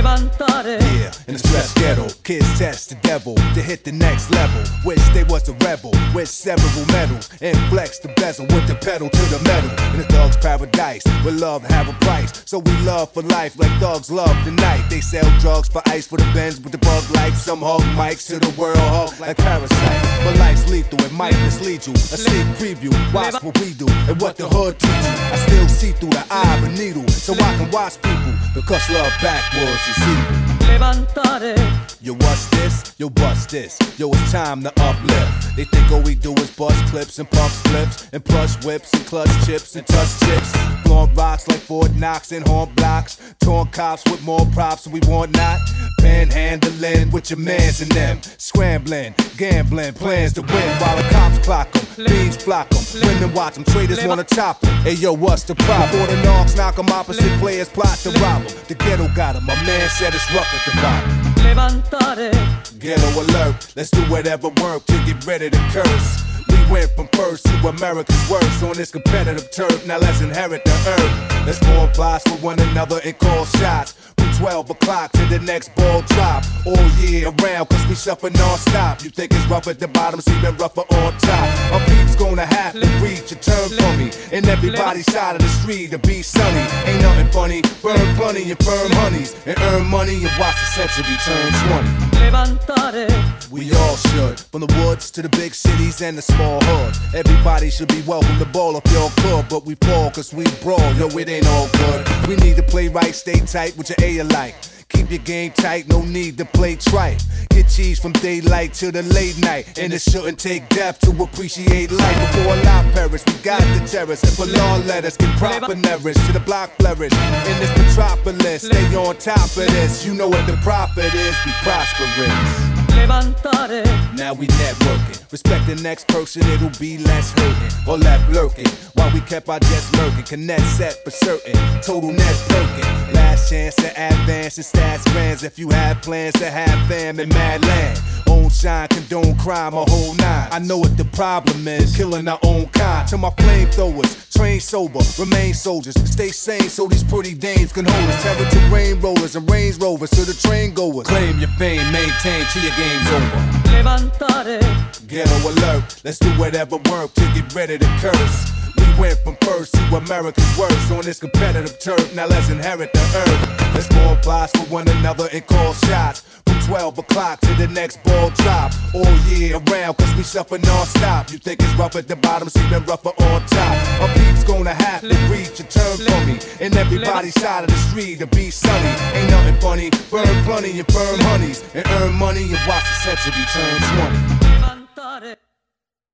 levantare. Yeah, in the stress ghetto, kids test the devil to hit the next level. Wish they was a rebel with several medals and flex the bezel with the pedal to the metal. In the thug's paradise, where love have a price. So we love for life like thugs love the night. They sell drugs for ice for the Benz with the bug life. Some hug mics to the world hug like parasites. But life's lethal, it might mislead you. A sneak preview, watch what we do and what the hood teach you. I still see through the eye of a needle, so I can watch people, because love backwards is evil. Levantare. Yo, what's this? Yo, bust this. Yo, it's time to uplift. They think all we do is bust clips and pump slips and plush whips and clutch chips and touch chips. Blowing rocks like Fort Knox and horn blocks. Torn cops with more props than we want not. Panhandling with your mans and them. Scrambling, gambling, plans to win while the cops clock them. Beans flock them, women watch them, traders wanna top them. Hey yo, what's the problem? Before the knocks knock them, opposite players plot to rob them. The ghetto got them, my man said it's rough at the bottom. Levantare. Ghetto alert, let's do whatever work to get rid of the curse. We went from first to America's worst on this competitive turf, now let's inherit the earth. Let's form plots with one another and call shots. From 12 o'clock to the next ball drop. All year around, cause we suffer non-stop. You think it's rough at the bottom, it's even rougher on top. A peep's gonna have to reach a turn for me. And everybody's side of the street to be sunny. Ain't nothing funny, burn plenty and firm honeys. And earn money and watch the century turn 20. Levantare. We all should, from the woods to the big cities and the small hoods. Everybody should be welcome to ball if y'all could, but we fall cause we brawl, yo, it ain't all good. We need to play right, stay tight with your A alike. Keep your game tight, no need to play trite. Get cheese from daylight till the late night. And it shouldn't take death to appreciate life. Before a lot perish, we got the terrace. And for law letters, get proper nourish to the block flourish. In this metropolis, stay on top of this. You know what the profit is, be prosperous. Levantare. Now we networking. Respect the next person, it'll be less hurting or left lurking. While we kept our jets lurking, connect set for certain. Total net perking. Last chance to advance and stats grands. If you have plans to have fam in mad land. Own shine, condone crime, a whole nine. I know what the problem is, killing our own kind. To my flamethrowers, train sober, remain soldiers. Stay sane so these pretty dames can hold us. Terror to rain rollers and Range Rovers to the train goers. Claim your fame, maintain till your game's over. Levantare. Ghetto alert, let's do whatever work to get rid of the curse. We went from first to America's worst on this competitive turf, now let's inherit the earth. Let's form plots with one another and call shots. From 12 o'clock to the next ball drop. All year around cause we suffer non-stop. You think it's rough at the bottom, it's even rougher on top. A peep's gonna have to reach a turn for me. And everybody's side of the street to be sunny. Ain't nothing funny, burn plenty and firm honeys. And earn money and watch the century turn 20. Levantare.